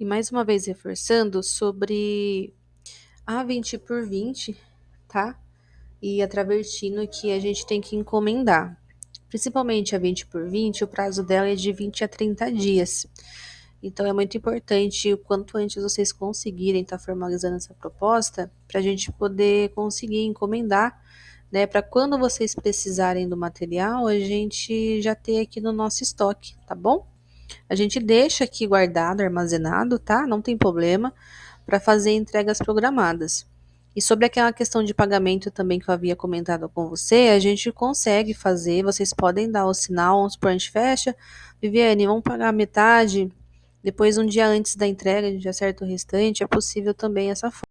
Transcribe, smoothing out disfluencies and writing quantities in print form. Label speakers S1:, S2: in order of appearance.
S1: E mais uma vez reforçando sobre a 20 por 20, tá? E a Travertino que a gente tem que encomendar. Principalmente a 20 por 20, o prazo dela é de 20 a 30 dias. Então é muito importante o quanto antes vocês conseguirem estar formalizando essa proposta para a gente poder conseguir encomendar, né? Para quando vocês precisarem do material, a gente já ter aqui no nosso estoque, tá bom? A gente deixa aqui guardado, armazenado, tá? Não tem problema para fazer entregas programadas. E sobre aquela questão de pagamento também que eu havia comentado com você, a gente consegue fazer, vocês podem dar o sinal, vamos supor, a gente fecha, Viviane, vamos pagar a metade, depois um dia antes da entrega, a gente acerta o restante, é possível também essa forma.